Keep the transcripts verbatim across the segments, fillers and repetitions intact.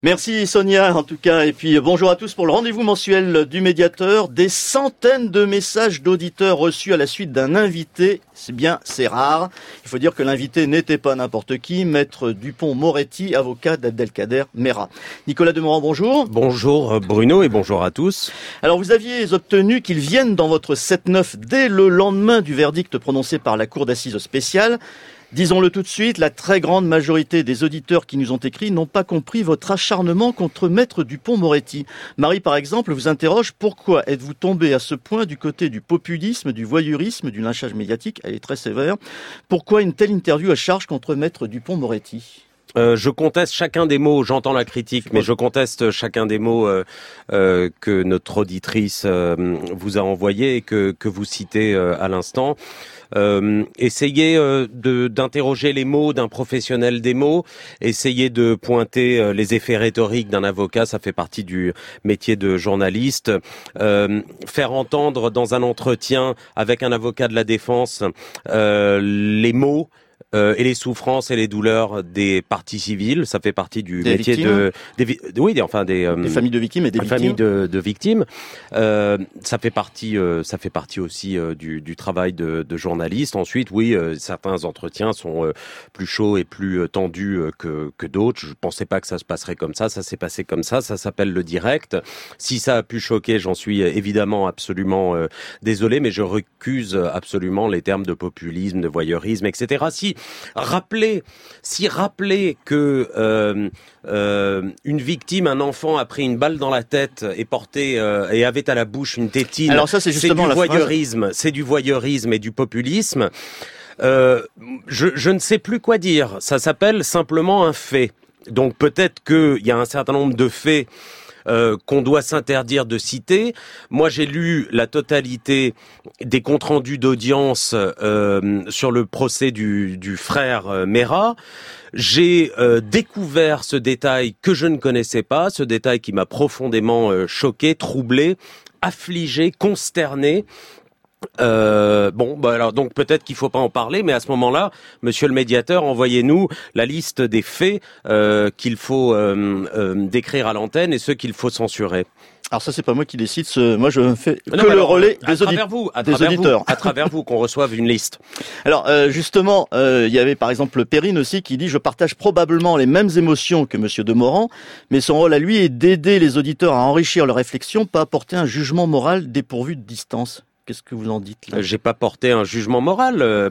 Merci Sonia en tout cas, et puis bonjour à tous pour le rendez-vous mensuel du médiateur. Des centaines de messages d'auditeurs reçus à la suite d'un invité, c'est bien, c'est rare. Il faut dire que l'invité n'était pas n'importe qui, Maître Dupond-Moretti, avocat d'Abdelkader Merah. Nicolas Demorand, bonjour. Bonjour Bruno et bonjour à tous. Alors vous aviez obtenu qu'il vienne dans votre sept neuf dès le lendemain du verdict prononcé par la Cour d'assises spéciale. Disons-le tout de suite, la très grande majorité des auditeurs qui nous ont écrit n'ont pas compris votre acharnement contre Maître Dupond-Moretti. Marie, par exemple, vous interroge: pourquoi êtes-vous tombé à ce point du côté du populisme, du voyeurisme, du lynchage médiatique? Elle est très sévère. Pourquoi une telle interview à charge contre Maître Dupond-Moretti? Euh, je conteste chacun des mots, j'entends la critique, mais je conteste chacun des mots euh, euh, que notre auditrice euh, vous a envoyés et que, que vous citez euh, à l'instant. Euh, essayez euh, de, d'interroger les mots d'un professionnel des mots, essayez de pointer euh, les effets rhétoriques d'un avocat, ça fait partie du métier de journaliste. Euh, faire entendre dans un entretien avec un avocat de la défense euh, les mots Euh, et les souffrances et les douleurs des parties civiles, ça fait partie du des métier victimes. de, des, oui, des, enfin des, euh, des familles de victimes et des, des victimes. familles de, de victimes. Euh, ça fait partie, euh, ça fait partie aussi euh, du, du travail de, de journaliste. Ensuite, oui, euh, certains entretiens sont euh, plus chauds et plus euh, tendus euh, que, que d'autres. Je pensais pas que ça se passerait comme ça. Ça s'est passé comme ça. Ça s'appelle le direct. Si ça a pu choquer, j'en suis évidemment absolument euh, désolé, mais je recuse absolument les termes de populisme, de voyeurisme, et cetera. Si Rappelez, si rappeler que euh, euh, une victime, un enfant, a pris une balle dans la tête et porté euh, et avait à la bouche une tétine, alors ça, c'est, justement c'est du la voyeurisme, phrase. c'est du voyeurisme et du populisme. Euh, je, je ne sais plus quoi dire. Ça s'appelle simplement un fait. Donc peut-être qu'il y a un certain nombre de faits Euh, qu'on doit s'interdire de citer. Moi, j'ai lu la totalité des comptes rendus d'audience euh, sur le procès du, du frère euh, Merah. J'ai euh, découvert ce détail que je ne connaissais pas, ce détail qui m'a profondément euh, choqué, troublé, affligé, consterné. Euh, bon, bah alors donc peut-être qu'il faut pas en parler, mais à ce moment-là, Monsieur le médiateur, envoyez-nous la liste des faits euh, qu'il faut euh, euh, décrire à l'antenne et ceux qu'il faut censurer. Alors ça, c'est pas moi qui décide. Ce... Moi, je fais que non, le alors, relais à des, audi... vous, à des auditeurs. Vous, à travers vous, qu'on reçoive une liste. Alors euh, justement, euh, il y avait par exemple Perrine aussi qui dit: je partage probablement les mêmes émotions que Monsieur Demorand, mais son rôle à lui est d'aider les auditeurs à enrichir leur réflexion, pas apporter un jugement moral dépourvu de distance. Qu'est-ce que vous en dites là? J'ai pas porté un jugement moral. Euh,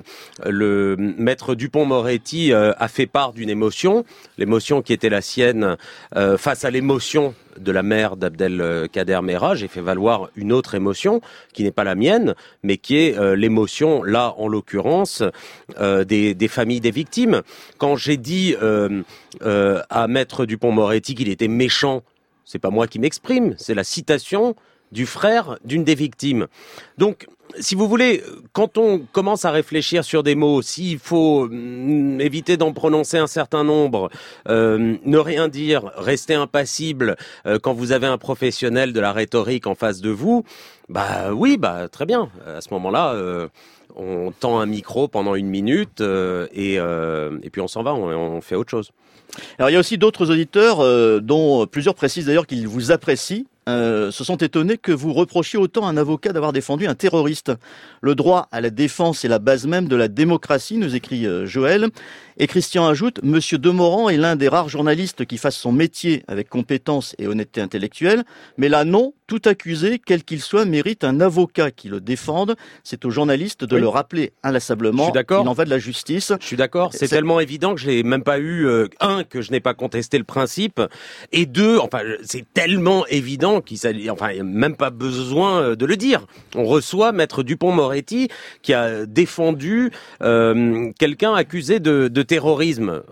le Maître Dupond-Moretti euh, a fait part d'une émotion, l'émotion qui était la sienne euh, face à l'émotion de la mère d'Abdelkader Merah. J'ai fait valoir une autre émotion qui n'est pas la mienne, mais qui est euh, l'émotion, là en l'occurrence, euh, des, des familles des victimes. Quand j'ai dit euh, euh, à Maître Dupond-Moretti qu'il était méchant, c'est pas moi qui m'exprime, c'est la citation du frère d'une des victimes. Donc, si vous voulez, quand on commence à réfléchir sur des mots, s'il faut mm, éviter d'en prononcer un certain nombre, euh, ne rien dire, rester impassible euh, quand vous avez un professionnel de la rhétorique en face de vous, bah oui, bah très bien. À ce moment-là, euh, on tend un micro pendant une minute euh, et, euh, et puis on s'en va, on, on fait autre chose. Alors il y a aussi d'autres auditeurs, euh, dont plusieurs précisent d'ailleurs qu'ils vous apprécient. Euh, se sont étonnés que vous reprochiez autant à un avocat d'avoir défendu un terroriste. Le droit à la défense est la base même de la démocratie, nous écrit euh, Joël. Et Christian ajoute: Monsieur Demorand est l'un des rares journalistes qui fasse son métier avec compétence et honnêteté intellectuelle. Mais là, non, tout accusé, quel qu'il soit, mérite un avocat qui le défende. C'est au journaliste de oui. le rappeler inlassablement. Je suis d'accord. Il en va de la justice. Je suis d'accord. C'est, c'est... tellement évident que je n'ai même pas eu, euh, un, que je n'ai pas contesté le principe, et deux, enfin, c'est tellement évident qu'il s'agit, enfin, il n'y a même pas besoin de le dire. On reçoit Maître Dupond-Moretti qui a défendu euh, quelqu'un accusé de, de terrorisme.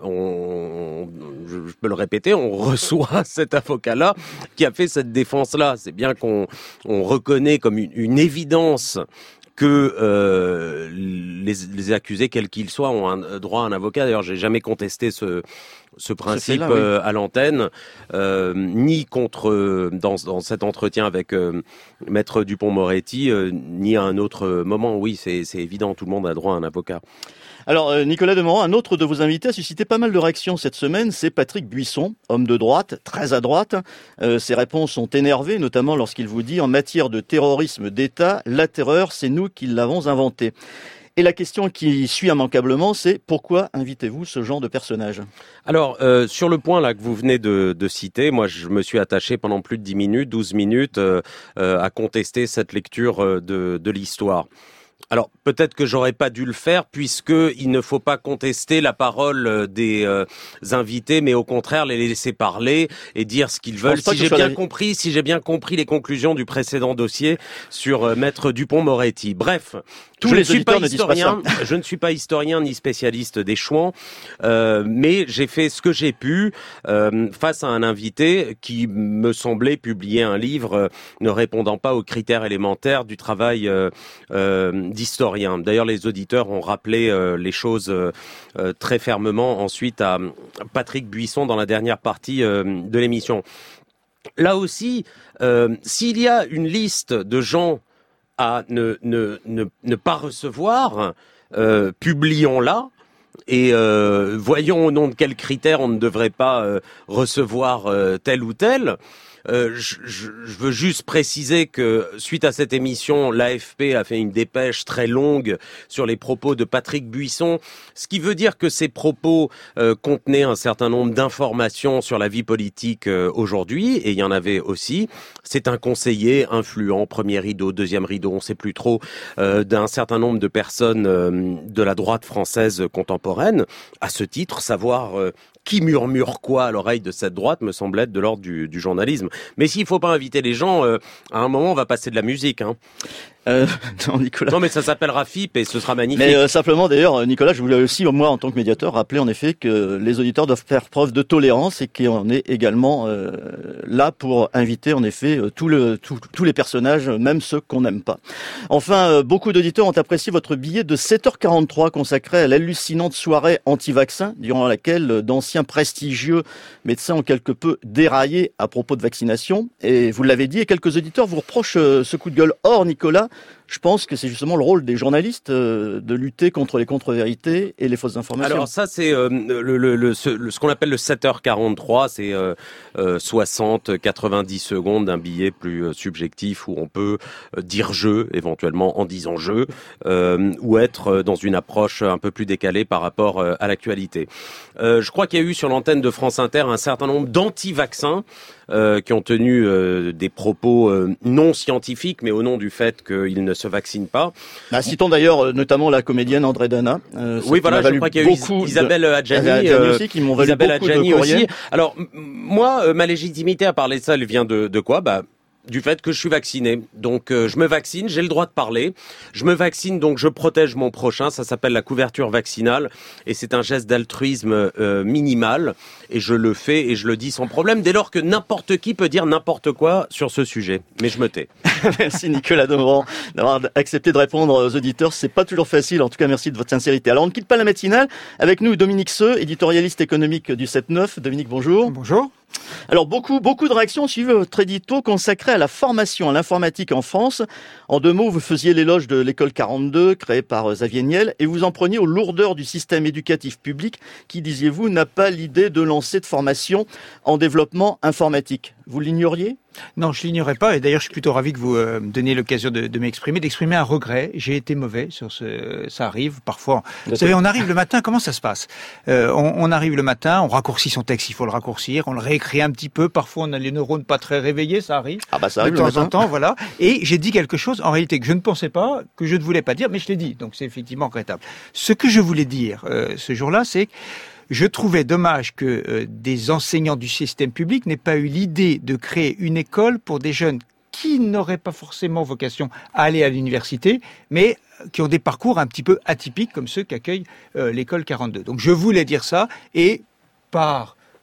On, je, je peux le répéter, on reçoit cet avocat-là qui a fait cette défense-là. C'est bien qu'on on reconnaît comme une, une évidence que euh, les, les accusés, quels qu'ils soient, ont un droit à un avocat. D'ailleurs, j'ai jamais contesté ce, ce principe là, oui. euh, à l'antenne, euh, ni contre euh, dans, dans cet entretien avec euh, Maître Dupond-Moretti, euh, ni à un autre moment. Oui, c'est, c'est évident, tout le monde a droit à un avocat. Alors, euh, Nicolas Demorand, un autre de vos invités a suscité pas mal de réactions cette semaine, c'est Patrick Buisson, homme de droite, très à droite. Euh, ses réponses sont énervées, notamment lorsqu'il vous dit « En matière de terrorisme d'État, la terreur, c'est nous qui l'avons inventée ». Et la question qui suit immanquablement, c'est pourquoi invitez-vous ce genre de personnage ? Alors, euh, sur le point là que vous venez de, de citer, moi je me suis attaché pendant plus de dix minutes, douze minutes euh, euh, à contester cette lecture euh, de, de l'histoire. Alors, peut-être que j'aurais pas dû le faire puisque il ne faut pas contester la parole des euh, invités, mais au contraire les laisser parler et dire ce qu'ils veulent. Si j'ai bien compris, si j'ai bien compris les conclusions du précédent dossier sur euh, Maître Dupond-Moretti. Bref, tous je les ne suis pas auditeurs historien, ne disent pas ça. je ne suis pas historien ni spécialiste des chouans, euh, mais j'ai fait ce que j'ai pu euh, face à un invité qui me semblait publier un livre euh, ne répondant pas aux critères élémentaires du travail euh, euh, d'historien. D'ailleurs, les auditeurs ont rappelé euh, les choses euh, euh, très fermement ensuite à Patrick Buisson dans la dernière partie euh, de l'émission. Là aussi, euh, s'il y a une liste de gens à ne, ne, ne, ne pas recevoir, euh, publions-la. Et euh, voyons au nom de quels critères on ne devrait pas euh, recevoir euh, tel ou tel. Euh, je, je, je veux juste préciser que suite à cette émission, l'A F P a fait une dépêche très longue sur les propos de Patrick Buisson, ce qui veut dire que ces propos euh, contenaient un certain nombre d'informations sur la vie politique euh, aujourd'hui, et il y en avait aussi. C'est un conseiller influent, premier rideau, deuxième rideau, on ne sait plus trop, euh, d'un certain nombre de personnes euh, de la droite française contemporaine. À ce titre, savoir euh, qui murmure quoi à l'oreille de cette droite me semble être de l'ordre du, du journalisme. Mais s'il faut pas inviter les gens, euh, à un moment on va passer de la musique. Hein. Euh, non, Nicolas. Non, mais ça s'appellera F I P et ce sera magnifique. Mais euh, simplement, d'ailleurs, Nicolas, je voulais aussi, moi, en tant que médiateur, rappeler en effet que les auditeurs doivent faire preuve de tolérance et qu'on est également euh, là pour inviter, en effet, tout le, tout, tous les personnages, même ceux qu'on n'aime pas. Enfin, euh, beaucoup d'auditeurs ont apprécié votre billet de sept heures quarante-trois consacré à l'hallucinante soirée anti-vaccin, durant laquelle d'anciens prestigieux médecins ont quelque peu déraillé à propos de vaccination. Et vous l'avez dit, et quelques auditeurs vous reprochent euh, ce coup de gueule. Or, Nicolas, je pense que c'est justement le rôle des journalistes euh, de lutter contre les contre-vérités et les fausses informations. Alors ça, c'est euh, le, le, le, ce, le, ce qu'on appelle le sept heures quarante-trois, c'est euh, euh, soixante à quatre-vingt-dix secondes d'un billet plus euh, subjectif où on peut euh, dire jeu, éventuellement en disant jeu, euh, ou être euh, dans une approche un peu plus décalée par rapport euh, à l'actualité. Euh, je crois qu'il y a eu sur l'antenne de France Inter un certain nombre d'anti-vaccins Euh, qui ont tenu euh, des propos euh, non scientifiques, mais au nom du fait qu'ils ne se vaccinent pas. Bah, citons d'ailleurs euh, notamment la comédienne André Dana. Euh, oui, voilà, je crois qu'il y a eu Isabelle Adjani, Adjani euh, aussi, qui m'ont valu Isabelle beaucoup Adjani de courriers. aussi. Alors, m- moi, euh, ma légitimité à parler de ça, elle vient de, de quoi ? Bah, du fait que je suis vacciné. Donc euh, je me vaccine, j'ai le droit de parler. Je me vaccine, donc je protège mon prochain. Ça s'appelle la couverture vaccinale et c'est un geste d'altruisme euh, minimal. Et je le fais et je le dis sans problème, dès lors que n'importe qui peut dire n'importe quoi sur ce sujet. Mais je me tais. Merci Nicolas Demorand d'avoir accepté de répondre aux auditeurs. C'est pas toujours facile. En tout cas, merci de votre sincérité. Alors on ne quitte pas la matinale. Avec nous, Dominique Seux, éditorialiste économique du sept neuf. Dominique, bonjour. Bonjour. Alors beaucoup, beaucoup de réactions ont suivi votre édito consacré à la formation à l'informatique en France. En deux mots, vous faisiez l'éloge de l'école quarante-deux créée par Xavier Niel et vous en preniez aux lourdeurs du système éducatif public qui, disiez-vous, n'a pas l'idée de lancer de formation en développement informatique. Vous l'ignoriez ? Non, je l'ignorais pas, et d'ailleurs je suis plutôt ravi que vous euh, me donniez l'occasion de, de m'exprimer, d'exprimer un regret. J'ai été mauvais sur ce, ça arrive parfois. Vous savez, on arrive le matin, comment ça se passe ? euh, on, on arrive le matin, on raccourcit son texte, il faut le raccourcir, on le réécrit un petit peu. Parfois, on a les neurones pas très réveillés, ça arrive. Ah bah ça arrive de temps le matin. en temps, voilà. Et j'ai dit quelque chose en réalité que je ne pensais pas, que je ne voulais pas dire, mais je l'ai dit. Donc c'est effectivement regrettable. Ce que je voulais dire euh, ce jour-là, c'est que je trouvais dommage que euh, des enseignants du système public n'aient pas eu l'idée de créer une école pour des jeunes qui n'auraient pas forcément vocation à aller à l'université, mais qui ont des parcours un petit peu atypiques comme ceux qu'accueille euh, l'école quarante-deux. Donc je voulais dire ça, et par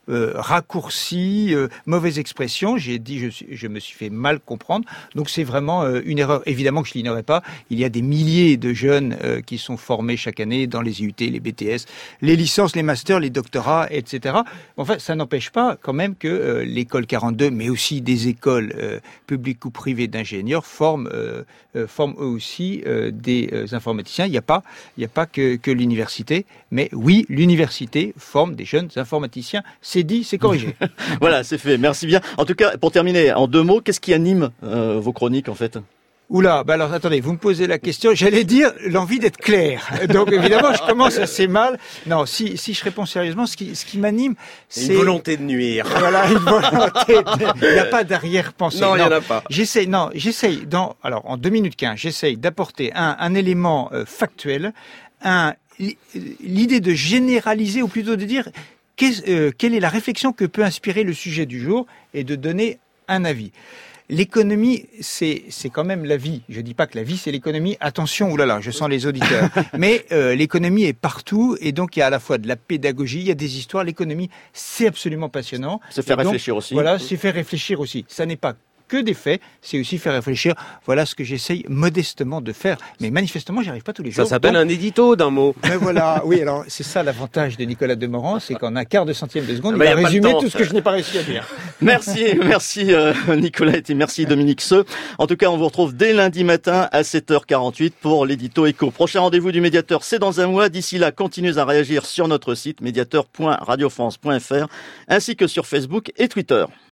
euh, raccourci, euh, mauvaise expression. J'ai dit, je, je me suis fait mal comprendre. Donc c'est vraiment euh, une erreur. Évidemment que je l'ignorais pas. Il y a des milliers de jeunes euh, qui sont formés chaque année dans les I U T, les B T S, les licences, les masters, les doctorats, et cetera. Enfin, ça n'empêche pas quand même que euh, l'école quarante-deux, mais aussi des écoles euh, publiques ou privées d'ingénieurs forment, euh, euh, forment eux aussi euh, des euh, informaticiens. Il n'y a pas, il n'y a pas que, que l'université, mais oui, l'université forme des jeunes informaticiens. C'est dit, c'est corrigé. Voilà, c'est fait. Merci bien. En tout cas, pour terminer, en deux mots, qu'est-ce qui anime euh, vos chroniques en fait? Oula, bah alors attendez, vous me posez la question. J'allais dire l'envie d'être clair. Donc évidemment, je commence assez mal. Non, si si je réponds sérieusement, ce qui ce qui m'anime, c'est une volonté de nuire. Voilà, une volonté. De... Il n'y a pas d'arrière-pensée. Non, il n'y en a pas. J'essaye. Non, j'essaye. Dans alors en deux minutes quinze, j'essaye d'apporter un un élément euh, factuel, un l'idée de généraliser ou plutôt de dire qu'est, euh, quelle est la réflexion que peut inspirer le sujet du jour et de donner un avis. L'économie, c'est c'est quand même la vie. Je dis pas que la vie c'est l'économie. Attention, oulala, je sens les auditeurs. Mais euh, l'économie est partout et donc il y a à la fois de la pédagogie, il y a des histoires. L'économie, c'est absolument passionnant. Se faire et donc, réfléchir aussi. Voilà, c'est faire réfléchir aussi. Ça n'est pas que des faits, c'est aussi faire réfléchir. Voilà ce que j'essaye modestement de faire. Mais manifestement, j'y arrive pas tous les jours. Ça s'appelle donc... un édito d'un mot. Mais voilà, oui, alors c'est ça l'avantage de Nicolas Demorand, c'est qu'en un quart de centième de seconde, Ah il bah, a y a pas résumé le temps, tout ce ça. que je n'ai pas réussi à dire. Merci, merci euh, Nicolas et merci Dominique Seux. En tout cas, on vous retrouve dès lundi matin à sept heures quarante-huit pour l'édito Écho. Prochain rendez-vous du Médiateur, c'est dans un mois. D'ici là, continuez à réagir sur notre site médiateur point radio france point f r ainsi que sur Facebook et Twitter.